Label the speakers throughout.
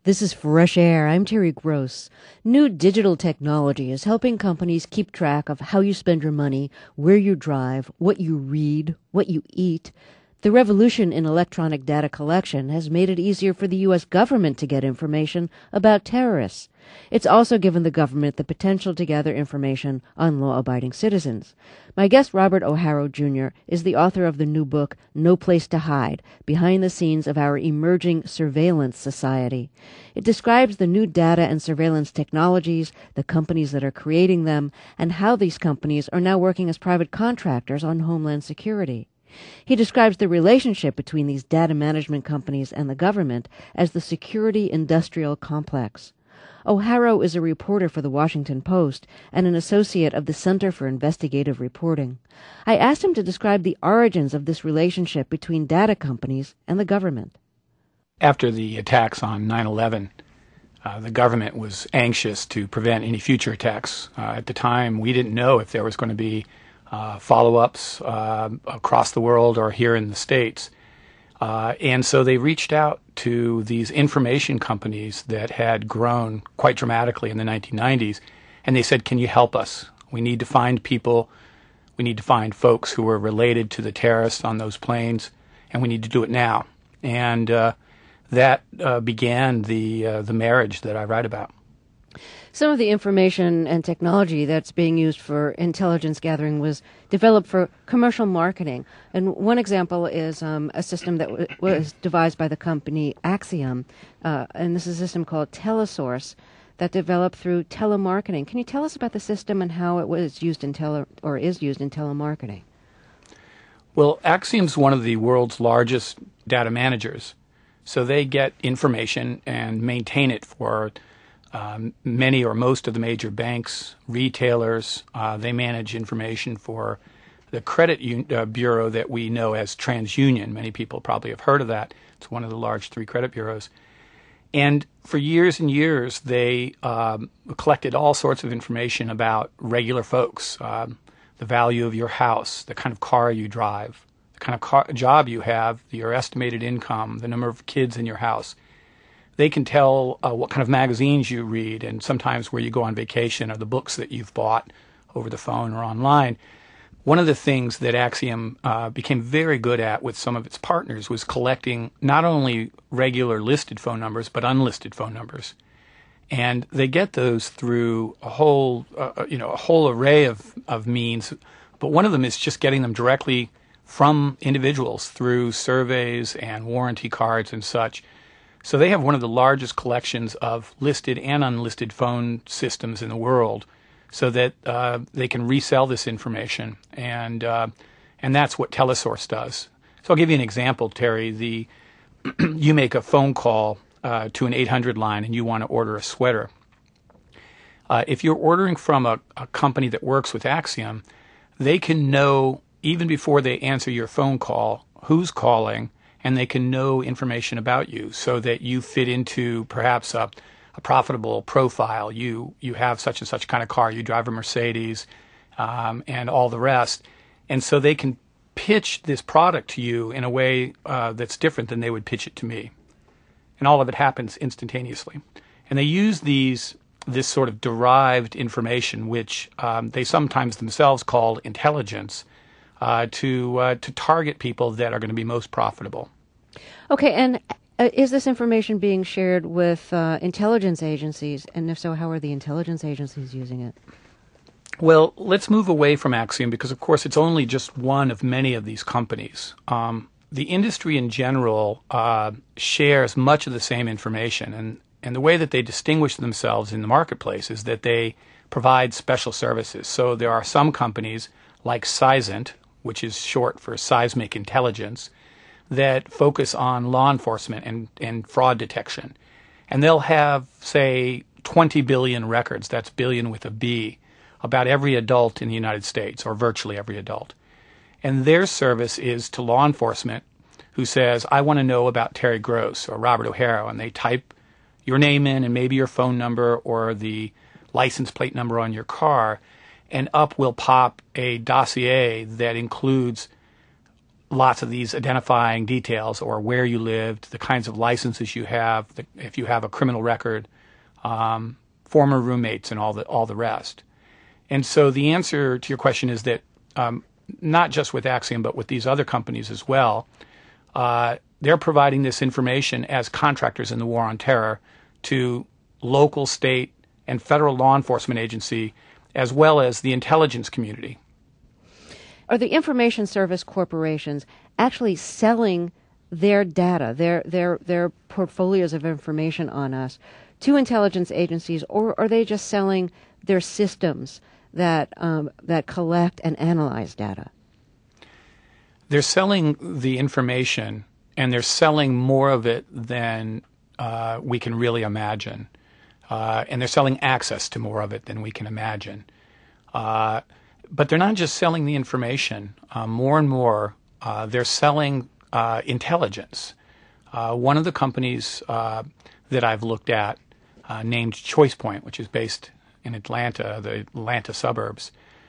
Speaker 1: This is Fresh Air. I'm Terry Gross. New digital technology is helping companies keep track of how you spend your money, where you drive, what you read, what you eat. The revolution in electronic data collection has made it easier for the U.S. government to get information about terrorists. It's also given the government the potential to gather information on law-abiding citizens. My guest, Robert O'Hara, Jr., is the author of the new book, No Place to Hide, Behind the Scenes of Our Emerging Surveillance Society. It describes the new data and surveillance technologies, the companies that are creating them, and how these companies are now working as private contractors on Homeland Security. He describes the relationship between these data management companies and the government as the security industrial complex. O'Hara is a reporter for The Washington Post and an associate of the Center for Investigative Reporting. I asked him to describe the origins of this relationship between data companies and the government.
Speaker 2: After the attacks on 9/11, the government was anxious to prevent any future attacks. At the time, we didn't know if there was going to be follow-ups across the world or here in the States. And so they reached out to these information companies that had grown quite dramatically in the 1990s, and they said, can you help us? We need to find people, we need to find folks who were related to the terrorists on those planes, and we need to do it now. And that began the marriage that I write about.
Speaker 1: Some of the information and technology that's being used for intelligence gathering was developed for commercial marketing. And one example is a system that was devised by the company Axiom. And this is a system called Telesource that developed through telemarketing. Can you tell us about the system and how it was used in is used in telemarketing?
Speaker 2: Well, Axiom's one of the world's largest data managers. So they get information and maintain it for many or most of the major banks, retailers. They manage information for the credit bureau that we know as TransUnion. Many people probably have heard of that. It's one of the large three credit bureaus. And for years and years, they collected all sorts of information about regular folks, the value of your house, the kind of car you drive, the kind of job you have, your estimated income, the number of kids in your house. They can tell what kind of magazines you read and sometimes where you go on vacation or the books that you've bought over the phone or online. One of the things that Axiom became very good at with some of its partners was collecting not only regular listed phone numbers but unlisted phone numbers. And they get those through a whole array of means, but one of them is just getting them directly from individuals through surveys and warranty cards and such. So they have one of the largest collections of listed and unlisted phone systems in the world, so that they can resell this information, and that's what Telesource does. So I'll give you an example, Terry. You make a phone call to an 800 line, and you want to order a sweater. If you're ordering from a company that works with Axiom, they can know even before they answer your phone call who's calling, and they can know information about you so that you fit into perhaps a profitable profile. You have such and such kind of car. You drive a Mercedes and all the rest. And so they can pitch this product to you in a way that's different than they would pitch it to me. And all of it happens instantaneously. And they use this sort of derived information, which they sometimes themselves call intelligence, to target people that are going to be most profitable.
Speaker 1: Okay, and is this information being shared with intelligence agencies? And if so, how are the intelligence agencies using it?
Speaker 2: Well, let's move away from Axiom because, of course, it's only just one of many of these companies. The industry in general shares much of the same information, and the way that they distinguish themselves in the marketplace is that they provide special services. So there are some companies like Seisint, which is short for Seismic Intelligence, that focus on law enforcement and fraud detection. And they'll have, say, 20 billion records, that's billion with a B, about every adult in the United States, or virtually every adult. And their service is to law enforcement who says, I want to know about Terry Gross or Robert O'Hara, and they type your name in and maybe your phone number or the license plate number on your car, and up will pop a dossier that includes lots of these identifying details, or where you lived, the kinds of licenses you have, if you have a criminal record, former roommates, and all the rest. And so the answer to your question is that not just with Axiom, but with these other companies as well, they're providing this information as contractors in the war on terror to local, state, and federal law enforcement agency, as well as the intelligence community.
Speaker 1: Are the information service corporations actually selling their data, their portfolios of information on us to intelligence agencies, or are they just selling their systems that collect and analyze data?
Speaker 2: They're selling the information, and they're selling more of it than we can really imagine. And they're selling access to more of it than we can imagine. But they're not just selling the information. More and more, they're selling intelligence. One of the companies that I've looked at, named ChoicePoint, which is based in Atlanta, the Atlanta suburbs,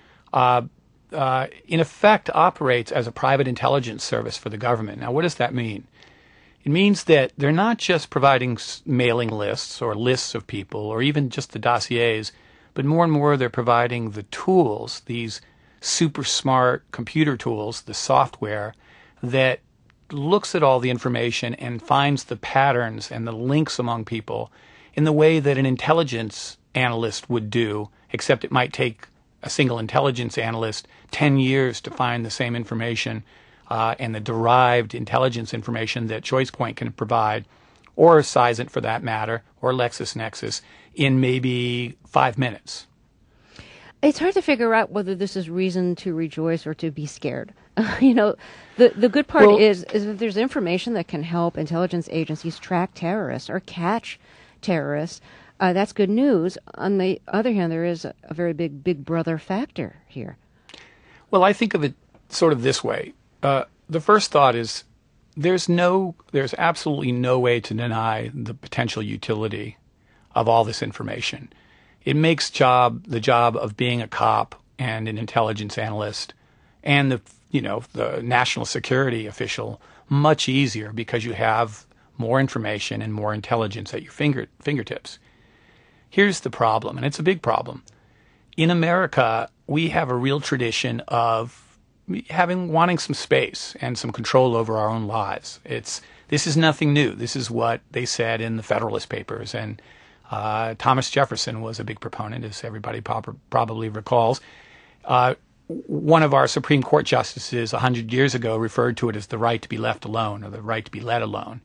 Speaker 2: in effect operates as a private intelligence service for the government. Now, what does that mean? It means that they're not just providing mailing lists or lists of people or even just the dossiers, but more and more they're providing the tools, these super smart computer tools, the software that looks at all the information and finds the patterns and the links among people in the way that an intelligence analyst would do, except it might take a single intelligence analyst 10 years to find the same information and the derived intelligence information that ChoicePoint can provide, or Seisint for that matter, or LexisNexis, in maybe 5 minutes.
Speaker 1: It's hard to figure out whether this is reason to rejoice or to be scared. The good part is that there's information that can help intelligence agencies track terrorists or catch terrorists. That's good news. On the other hand, there is a very big brother factor here.
Speaker 2: Well, I think of it sort of this way. The first thought is there's absolutely no way to deny the potential utility of all this information. It makes the job of being a cop and an intelligence analyst and the national security official much easier because you have more information and more intelligence at your fingertips. Here's the problem, and it's a big problem. In America, we have a real tradition of wanting some space and some control over our own lives. This is nothing new. This is what they said in the Federalist Papers, and Thomas Jefferson was a big proponent, as everybody probably recalls. One of our Supreme Court justices 100 years ago referred to it as the right to be left alone, or the right to be let alone.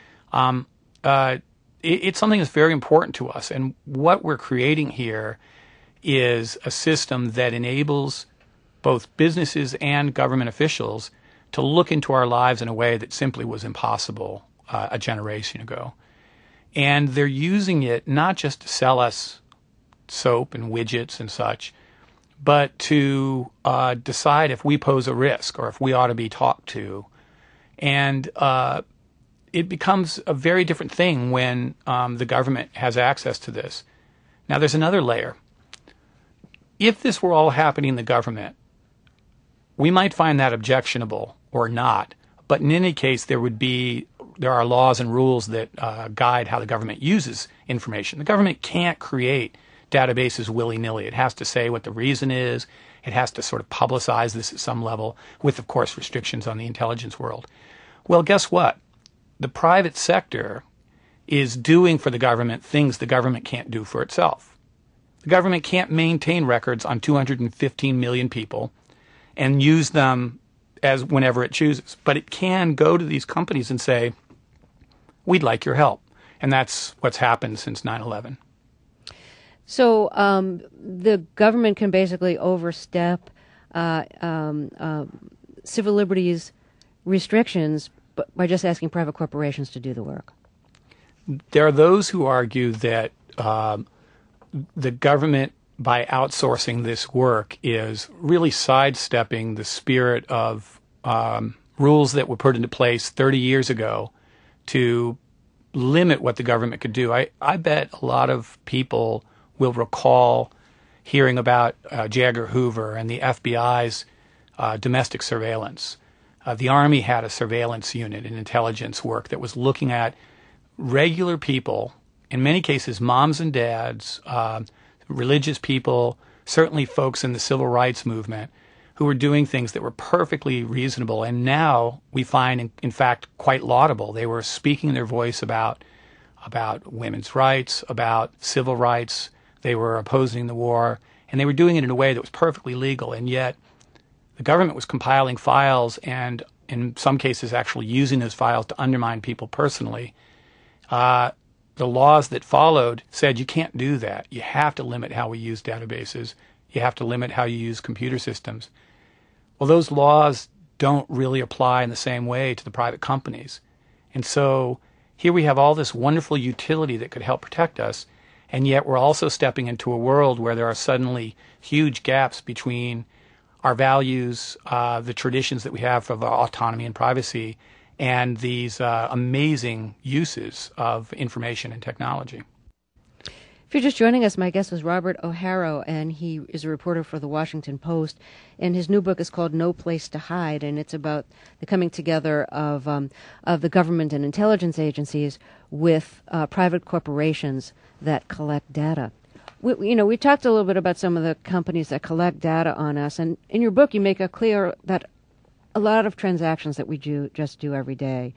Speaker 2: It's something that's very important to us, and what we're creating here is a system that enables both businesses and government officials to look into our lives in a way that simply was impossible a generation ago. And they're using it not just to sell us soap and widgets and such, but to decide if we pose a risk or if we ought to be talked to. And it becomes a very different thing when the government has access to this. Now, there's another layer. If this were all happening in the government, we might find that objectionable or not, but in any case, there are laws and rules that guide how the government uses information. The government can't create databases willy-nilly. It has to say what the reason is. It has to sort of publicize this at some level, with, of course, restrictions on the intelligence world. Well, guess what? The private sector is doing for the government things the government can't do for itself. The government can't maintain records on 215 million people and use them as whenever it chooses. But it can go to these companies and say, we'd like your help. And that's what's happened since 9/11.
Speaker 1: So the government can basically overstep civil liberties restrictions by just asking private corporations to do the work.
Speaker 2: There are those who argue that the government, by outsourcing this work, is really sidestepping the spirit of rules that were put into place 30 years ago to limit what the government could do. I bet a lot of people will recall hearing about J. Edgar Hoover and the FBI's domestic surveillance. The Army had a surveillance unit in intelligence work that was looking at regular people, in many cases moms and dads, religious people, certainly folks in the civil rights movement, who were doing things that were perfectly reasonable and now we find, in fact, quite laudable. They were speaking their voice about women's rights, about civil rights. They were opposing the war, and they were doing it in a way that was perfectly legal, and yet the government was compiling files and, in some cases, actually using those files to undermine people personally. The laws that followed said you can't do that. You have to limit how we use databases. You have to limit how you use computer systems. Well, those laws don't really apply in the same way to the private companies. And so here we have all this wonderful utility that could help protect us, and yet we're also stepping into a world where there are suddenly huge gaps between our values, the traditions that we have of autonomy and privacy, and these amazing uses of information and technology.
Speaker 1: If you're just joining us, my guest was Robert O'Hara, and he is a reporter for The Washington Post. And his new book is called No Place to Hide, and it's about the coming together of the government and intelligence agencies with private corporations that collect data. We talked a little bit about some of the companies that collect data on us, and in your book you make it clear that a lot of transactions that we just do every day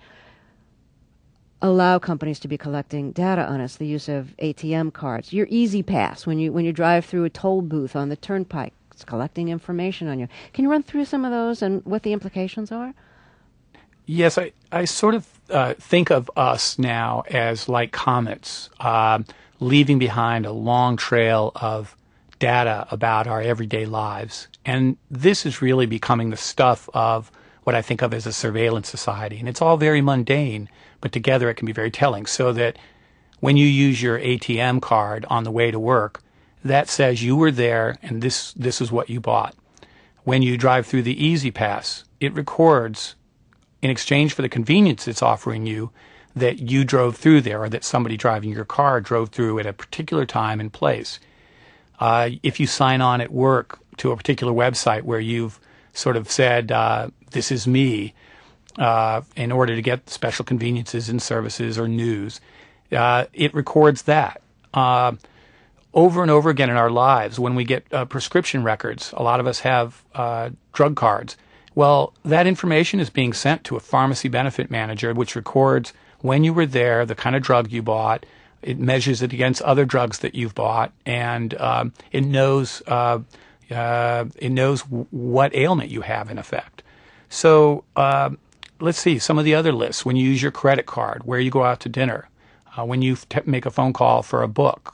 Speaker 1: allow companies to be collecting data on us. The use of ATM cards, your Easy Pass when you drive through a toll booth on the turnpike, it's collecting information on you. Can you run through some of those and what the implications are?
Speaker 2: Yes, I sort of think of us now as like comets, leaving behind a long trail of data about our everyday lives. And this is really becoming the stuff of what I think of as a surveillance society. And it's all very mundane, but together it can be very telling. So that when you use your ATM card on the way to work, that says you were there and this is what you bought. When you drive through the Easy Pass, it records, in exchange for the convenience it's offering you, that you drove through there or that somebody driving your car drove through at a particular time and place. If you sign on at work to a particular website where you've sort of said, this is me, in order to get special conveniences and services or news, it records that. Over and over again in our lives, when we get prescription records, a lot of us have drug cards. Well, that information is being sent to a pharmacy benefit manager, which records when you were there, the kind of drug you bought. It measures it against other drugs that you've bought, and it knows what ailment you have, in effect. So let's see some of the other lists. When you use your credit card, where you go out to dinner, when you make a phone call for a book,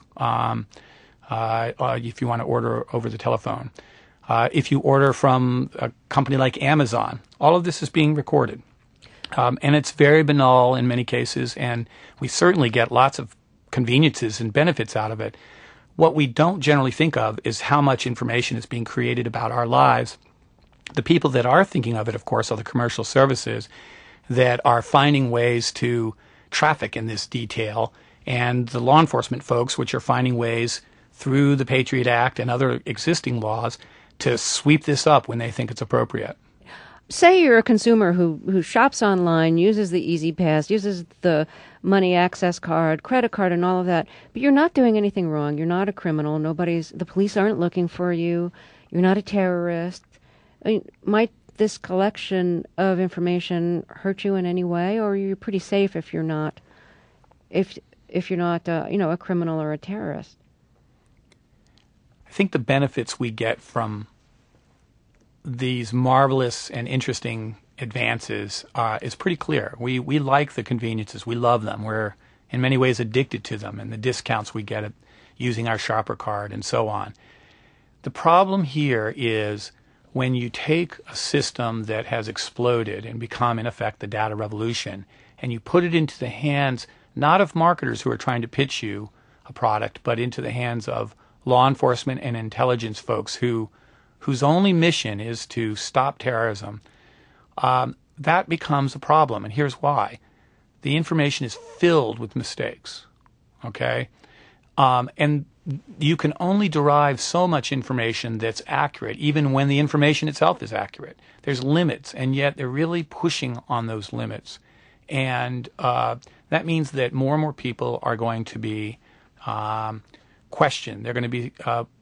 Speaker 2: if you want to order over the telephone, if you order from a company like Amazon, all of this is being recorded. And it's very banal in many cases, and we certainly get lots of conveniences and benefits out of it. What we don't generally think of is how much information is being created about our lives. The people that are thinking of it, of course, are the commercial services that are finding ways to traffic in this detail, and the law enforcement folks, which are finding ways through the Patriot Act and other existing laws to sweep this up when they think it's appropriate.
Speaker 1: Say you're a consumer who shops online, uses the Easy Pass, uses the money access card, credit card, and all of that, but you're not doing anything wrong. You're not a criminal. The police aren't looking for you. You're not a terrorist. I mean, might this collection of information hurt you in any way, or are you pretty safe if you're not, if you're not, a criminal or a terrorist?
Speaker 2: I think the benefits we get from these marvelous and interesting advances is pretty clear. We like the conveniences. We love them. We're in many ways addicted to them and the discounts we get at using our shopper card and so on. The problem here is when you take a system that has exploded and become, in effect, the data revolution, and you put it into the hands not of marketers who are trying to pitch you a product, but into the hands of law enforcement and intelligence folks whose only mission is to stop terrorism, that becomes a problem. And here's why. The information is filled with mistakes, okay? And you can only derive so much information that's accurate, even when the information itself is accurate. There's limits, and yet they're really pushing on those limits. And that means that more and more people are going to be questioned. They're going to be,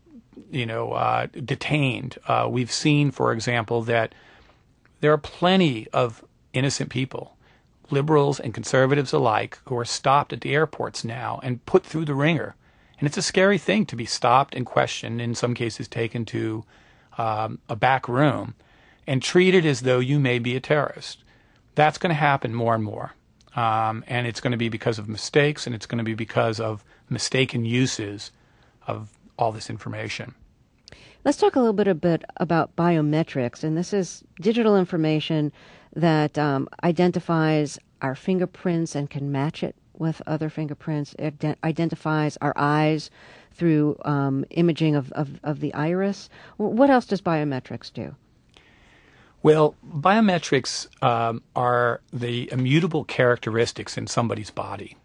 Speaker 2: detained. We've seen, for example, that there are plenty of innocent people, liberals and conservatives alike, who are stopped at the airports now and put through the ringer. And it's a scary thing to be stopped and questioned, in some cases taken to a back room and treated as though you may be a terrorist. That's going to happen more and more. And it's going to be because of mistakes, and it's going to be because of mistaken uses of all this information.
Speaker 1: Let's talk a little bit about biometrics. And this is digital information that identifies our fingerprints and can match it with other fingerprints. It identifies our eyes through imaging of the iris. What else does biometrics do?
Speaker 2: Well, biometrics are the immutable characteristics in somebody's body.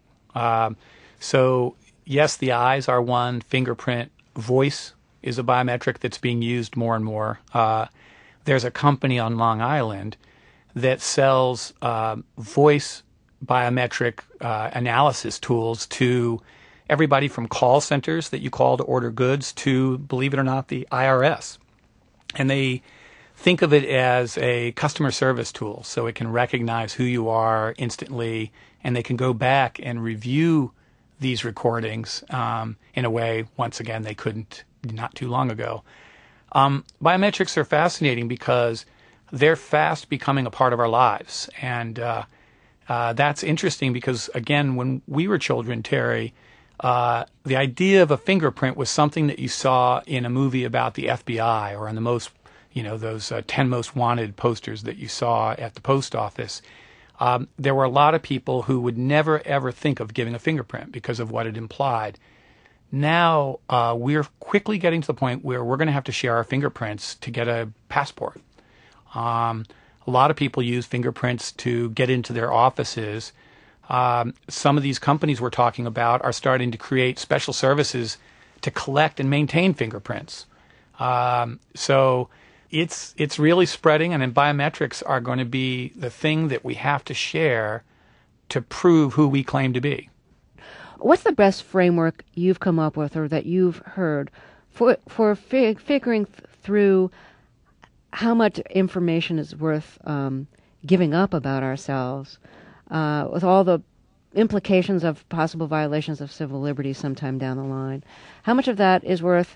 Speaker 2: So, yes, the eyes are one, fingerprint, voice is a biometric that's being used more and more. There's a company on Long Island that sells voice biometric analysis tools to everybody from call centers that you call to order goods to, believe it or not, the IRS. And they think of it as a customer service tool, so it can recognize who you are instantly, and they can go back and review these recordings in a way, once again, they couldn't not too long ago. Biometrics are fascinating because they're fast becoming a part of our lives. And that's interesting because, again, when we were children, Terry, the idea of a fingerprint was something that you saw in a movie about the FBI or in the most, those 10 most wanted posters that you saw at the post office. There were a lot of people who would never, ever think of giving a fingerprint because of what it implied. Now we're quickly getting to the point where we're going to have to share our fingerprints to get a passport. A lot of people use fingerprints to get into their offices. Some of these companies we're talking about are starting to create special services to collect and maintain fingerprints. So it's really spreading, and then biometrics are going to be the thing that we have to share to prove who we claim to be.
Speaker 1: What's the best framework you've come up with or that you've heard for figuring through how much information is worth giving up about ourselves with all the implications of possible violations of civil liberties sometime down the line? How much of that is worth,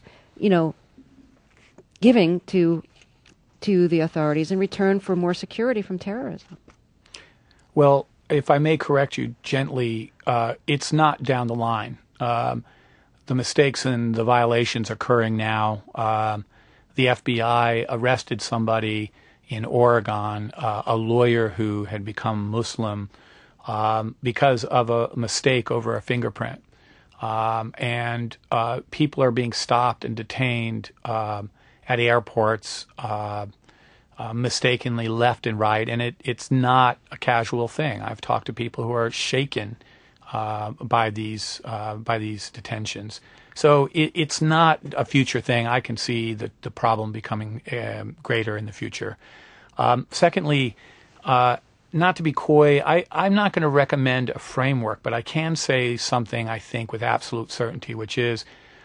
Speaker 1: giving to the authorities in return for more security from terrorism?
Speaker 2: Well, if I may correct you gently, it's not down the line. The mistakes and the violations occurring now. The FBI arrested somebody in Oregon, a lawyer who had become Muslim, because of a mistake over a fingerprint. And people are being stopped and detained at airports, mistakenly left and right, and it's not a casual thing. I've talked to people who are shaken by these detentions. So it's not a future thing. I can see the problem becoming greater in the future. Secondly, not to be coy, I'm not going to recommend a framework, but I can say something I think with absolute certainty, which is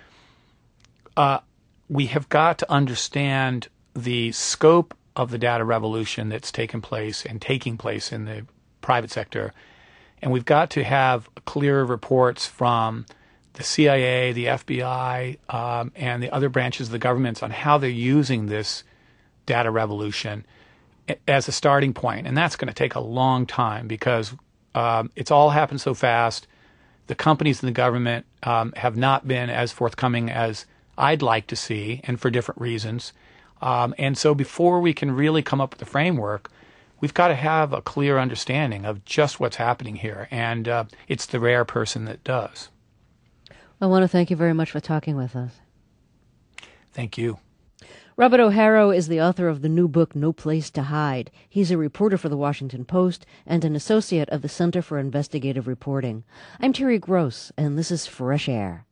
Speaker 2: we have got to understand the scope of the data revolution that's taking place in the private sector. And we've got to have clear reports from the CIA, the FBI, and the other branches of the governments on how they're using this data revolution as a starting point. And that's going to take a long time because it's all happened so fast. The companies in the government have not been as forthcoming as I'd like to see, and for different reasons. And so before we can really come up with a framework, we've got to have a clear understanding of just what's happening here. And it's the rare person that does.
Speaker 1: I want to thank you very much for talking with us.
Speaker 2: Thank you.
Speaker 1: Robert O'Hara is the author of the new book, No Place to Hide. He's a reporter for The Washington Post and an associate of the Center for Investigative Reporting. I'm Terry Gross, and this is Fresh Air.